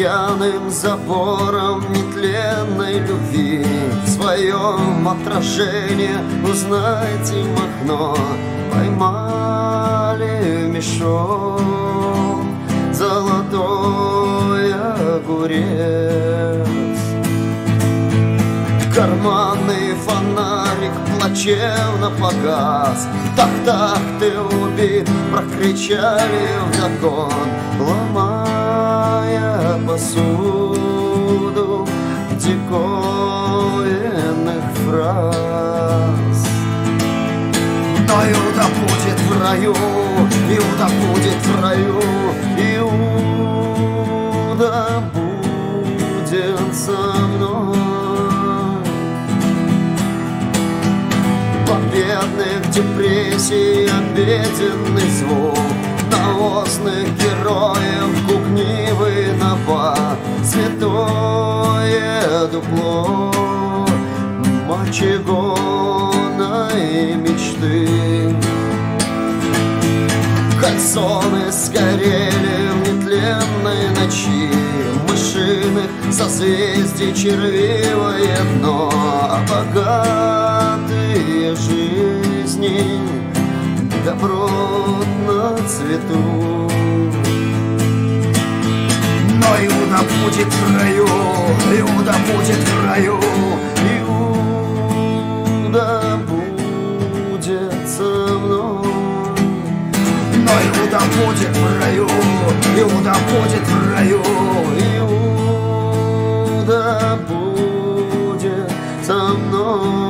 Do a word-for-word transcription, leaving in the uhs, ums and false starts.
постоянным запором нетленной любви. В своем отражении узнайте махно, поймали в мешок золотой огурец. Карманный фонарик плачевно погас. Так-так, ты убит, прокричали вдогон, ломая посуду диковинных фраз. Но Иуда будет в раю, Иуда будет в раю, Иуда будет со мной. Победных депрессий обеденный звук, навозных героев кукнивый набат, святое дупло мочегонной мечты. Кальсоны сгорели в нетленной ночи, мышиных созвездий червивое дно, а богатые жизни доброт на цвету. Но Иуда будет в раю, Иуда будет в раю, Иуда будет со мной. Но Иуда будет в раю, Иуда будет в раю, Иуда будет со мной.